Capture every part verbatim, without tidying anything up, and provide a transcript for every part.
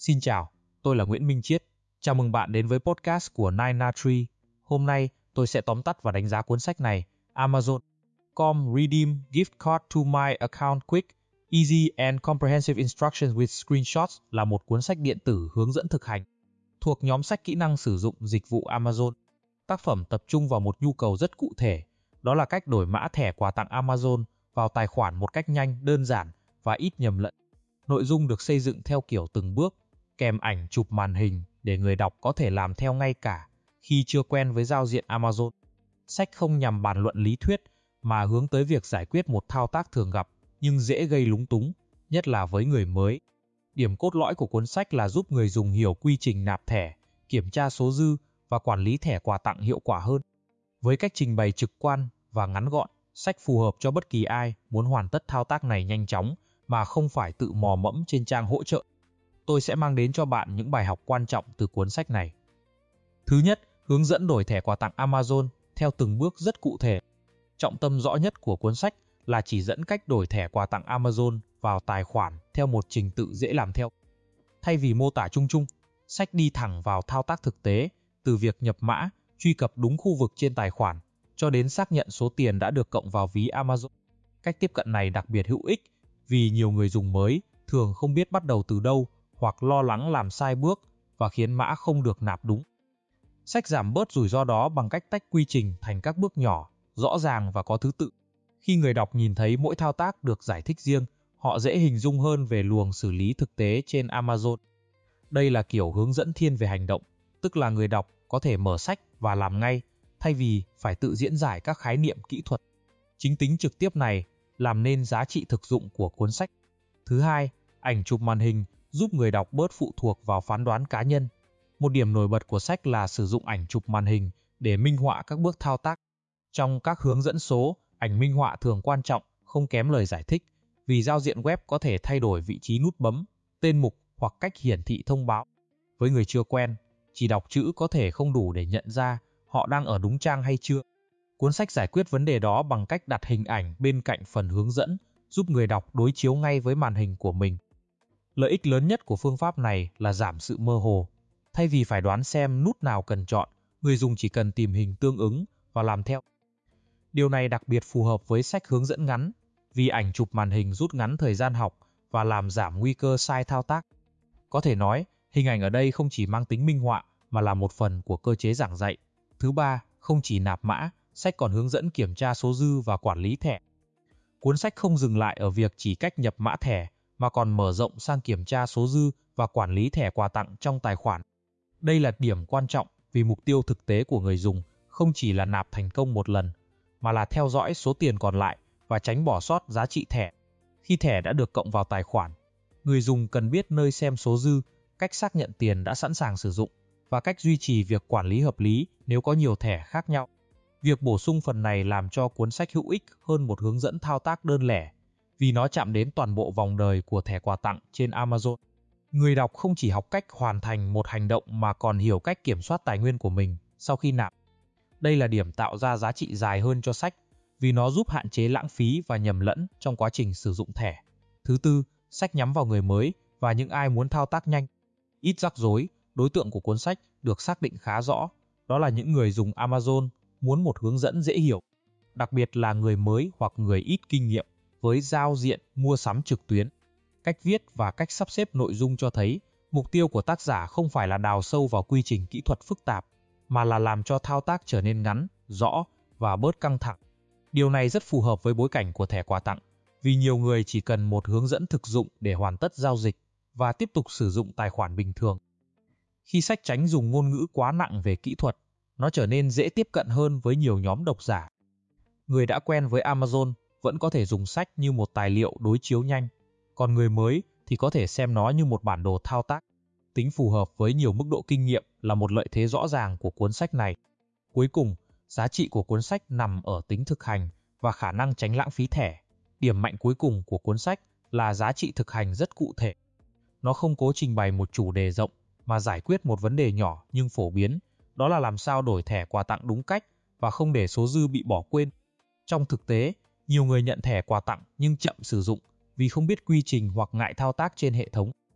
Xin chào, tôi là Nguyễn Minh Chiết. Chào mừng bạn đến với podcast của Nine Na Tree. Hôm nay, tôi sẽ tóm tắt và đánh giá cuốn sách này. Amazon chấm com Redeem Gift Card to My Account Quick, Easy and Comprehensive Instructions with Screenshots là một cuốn sách điện tử hướng dẫn thực hành, thuộc nhóm sách kỹ năng sử dụng dịch vụ Amazon. Tác phẩm tập trung vào một nhu cầu rất cụ thể, đó là cách đổi mã thẻ quà tặng Amazon vào tài khoản một cách nhanh, đơn giản và ít nhầm lẫn. Nội dung được xây dựng theo kiểu từng bước, kèm ảnh chụp màn hình để người đọc có thể làm theo ngay cả khi chưa quen với giao diện Amazon. Sách không nhằm bàn luận lý thuyết mà hướng tới việc giải quyết một thao tác thường gặp nhưng dễ gây lúng túng, nhất là với người mới. Điểm cốt lõi của cuốn sách là giúp người dùng hiểu quy trình nạp thẻ, kiểm tra số dư và quản lý thẻ quà tặng hiệu quả hơn. Với cách trình bày trực quan và ngắn gọn, sách phù hợp cho bất kỳ ai muốn hoàn tất thao tác này nhanh chóng mà không phải tự mò mẫm trên trang hỗ trợ. Tôi sẽ mang đến cho bạn những bài học quan trọng từ cuốn sách này. Thứ nhất, hướng dẫn đổi thẻ quà tặng Amazon theo từng bước rất cụ thể. Trọng tâm rõ nhất của cuốn sách là chỉ dẫn cách đổi thẻ quà tặng Amazon vào tài khoản theo một trình tự dễ làm theo. Thay vì mô tả chung chung, sách đi thẳng vào thao tác thực tế, từ việc nhập mã, truy cập đúng khu vực trên tài khoản, cho đến xác nhận số tiền đã được cộng vào ví Amazon. Cách tiếp cận này đặc biệt hữu ích vì nhiều người dùng mới thường không biết bắt đầu từ đâu hoặc lo lắng làm sai bước và khiến mã không được nạp đúng. Sách giảm bớt rủi ro đó bằng cách tách quy trình thành các bước nhỏ, rõ ràng và có thứ tự. Khi người đọc nhìn thấy mỗi thao tác được giải thích riêng, họ dễ hình dung hơn về luồng xử lý thực tế trên Amazon. Đây là kiểu hướng dẫn thiên về hành động, tức là người đọc có thể mở sách và làm ngay, thay vì phải tự diễn giải các khái niệm kỹ thuật. Chính tính trực tiếp này làm nên giá trị thực dụng của cuốn sách. Thứ hai, ảnh chụp màn hình giúp người đọc bớt phụ thuộc vào phán đoán cá nhân. Một điểm nổi bật của sách là sử dụng ảnh chụp màn hình để minh họa các bước thao tác. Trong các hướng dẫn số, ảnh minh họa thường quan trọng, không kém lời giải thích, vì giao diện web có thể thay đổi vị trí nút bấm, tên mục hoặc cách hiển thị thông báo. Với người chưa quen, chỉ đọc chữ có thể không đủ để nhận ra họ đang ở đúng trang hay chưa. Cuốn sách giải quyết vấn đề đó bằng cách đặt hình ảnh bên cạnh phần hướng dẫn, giúp người đọc đối chiếu ngay với màn hình của mình. Lợi ích lớn nhất của phương pháp này là giảm sự mơ hồ. Thay vì phải đoán xem nút nào cần chọn, người dùng chỉ cần tìm hình tương ứng và làm theo. Điều này đặc biệt phù hợp với sách hướng dẫn ngắn, vì ảnh chụp màn hình rút ngắn thời gian học và làm giảm nguy cơ sai thao tác. Có thể nói, hình ảnh ở đây không chỉ mang tính minh họa mà là một phần của cơ chế giảng dạy. Thứ ba, không chỉ nạp mã, sách còn hướng dẫn kiểm tra số dư và quản lý thẻ. Cuốn sách không dừng lại ở việc chỉ cách nhập mã thẻ, mà còn mở rộng sang kiểm tra số dư và quản lý thẻ quà tặng trong tài khoản. Đây là điểm quan trọng vì mục tiêu thực tế của người dùng không chỉ là nạp thành công một lần, mà là theo dõi số tiền còn lại và tránh bỏ sót giá trị thẻ. Khi thẻ đã được cộng vào tài khoản, người dùng cần biết nơi xem số dư, cách xác nhận tiền đã sẵn sàng sử dụng và cách duy trì việc quản lý hợp lý nếu có nhiều thẻ khác nhau. Việc bổ sung phần này làm cho cuốn sách hữu ích hơn một hướng dẫn thao tác đơn lẻ, vì nó chạm đến toàn bộ vòng đời của thẻ quà tặng trên Amazon. Người đọc không chỉ học cách hoàn thành một hành động mà còn hiểu cách kiểm soát tài nguyên của mình sau khi nạp. Đây là điểm tạo ra giá trị dài hơn cho sách, vì nó giúp hạn chế lãng phí và nhầm lẫn trong quá trình sử dụng thẻ. Thứ tư, sách nhắm vào người mới và những ai muốn thao tác nhanh. Ít rắc rối, đối tượng của cuốn sách được xác định khá rõ, đó là những người dùng Amazon muốn một hướng dẫn dễ hiểu, đặc biệt là người mới hoặc người ít kinh nghiệm với giao diện mua sắm trực tuyến. Cách viết và cách sắp xếp nội dung cho thấy mục tiêu của tác giả không phải là đào sâu vào quy trình kỹ thuật phức tạp, mà là làm cho thao tác trở nên ngắn, rõ và bớt căng thẳng. Điều này rất phù hợp với bối cảnh của thẻ quà tặng, vì nhiều người chỉ cần một hướng dẫn thực dụng để hoàn tất giao dịch và tiếp tục sử dụng tài khoản bình thường. Khi sách tránh dùng ngôn ngữ quá nặng về kỹ thuật, nó trở nên dễ tiếp cận hơn với nhiều nhóm độc giả. Người đã quen với Amazon vẫn có thể dùng sách như một tài liệu đối chiếu nhanh, còn người mới thì có thể xem nó như một bản đồ thao tác. Tính phù hợp với nhiều mức độ kinh nghiệm là một lợi thế rõ ràng của cuốn sách này. Cuối cùng, giá trị của cuốn sách nằm ở tính thực hành và khả năng tránh lãng phí thẻ. Điểm mạnh cuối cùng của cuốn sách là giá trị thực hành rất cụ thể. Nó không cố trình bày một chủ đề rộng mà giải quyết một vấn đề nhỏ nhưng phổ biến, đó là làm sao đổi thẻ quà tặng đúng cách và không để số dư bị bỏ quên. Trong thực tế, nhiều người nhận thẻ quà tặng nhưng chậm sử dụng vì không biết quy trình hoặc ngại thao tác trên hệ thống.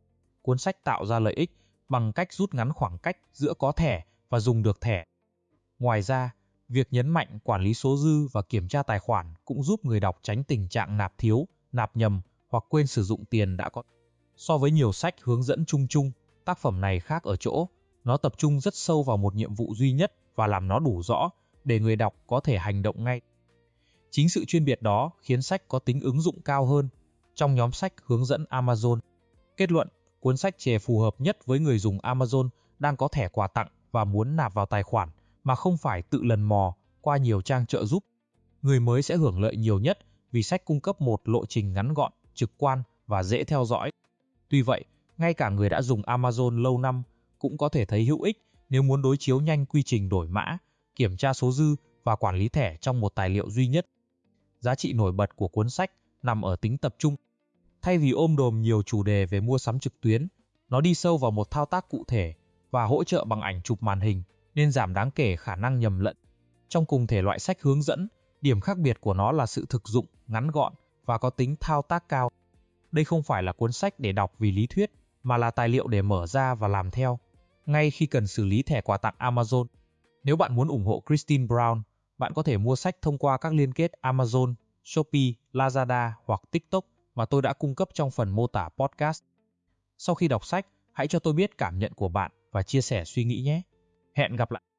cuốn sách tạo ra lợi ích bằng cách rút ngắn khoảng cách giữa có thẻ và dùng được thẻ. Ngoài ra, việc nhấn mạnh quản lý số dư và kiểm tra tài khoản cũng giúp người đọc tránh tình trạng nạp thiếu, nạp nhầm hoặc quên sử dụng tiền đã có. So với nhiều sách hướng dẫn chung chung, tác phẩm này khác ở chỗ, nó tập trung rất sâu vào một nhiệm vụ duy nhất và làm nó đủ rõ để người đọc có thể hành động ngay. Chính sự chuyên biệt đó khiến sách có tính ứng dụng cao hơn trong nhóm sách hướng dẫn Amazon. Kết luận, cuốn sách chè phù hợp nhất với người dùng Amazon đang có thẻ quà tặng và muốn nạp vào tài khoản mà không phải tự lần mò qua nhiều trang trợ giúp. Người mới sẽ hưởng lợi nhiều nhất vì sách cung cấp một lộ trình ngắn gọn, trực quan và dễ theo dõi. Tuy vậy, ngay cả người đã dùng Amazon lâu năm cũng có thể thấy hữu ích nếu muốn đối chiếu nhanh quy trình đổi mã, kiểm tra số dư và quản lý thẻ trong một tài liệu duy nhất. Giá trị nổi bật của cuốn sách nằm ở tính tập trung. Thay vì ôm đồm nhiều chủ đề về mua sắm trực tuyến, nó đi sâu vào một thao tác cụ thể và hỗ trợ bằng ảnh chụp màn hình nên giảm đáng kể khả năng nhầm lẫn. Trong cùng thể loại sách hướng dẫn, điểm khác biệt của nó là sự thực dụng, ngắn gọn và có tính thao tác cao. Đây không phải là cuốn sách để đọc vì lý thuyết, mà là tài liệu để mở ra và làm theo, ngay khi cần xử lý thẻ quà tặng Amazon. Nếu bạn muốn ủng hộ Christine Brown, bạn có thể mua sách thông qua các liên kết Amazon, Shopee, Lazada hoặc TikTok mà tôi đã cung cấp trong phần mô tả podcast. Sau khi đọc sách, hãy cho tôi biết cảm nhận của bạn và chia sẻ suy nghĩ nhé. Hẹn gặp lại!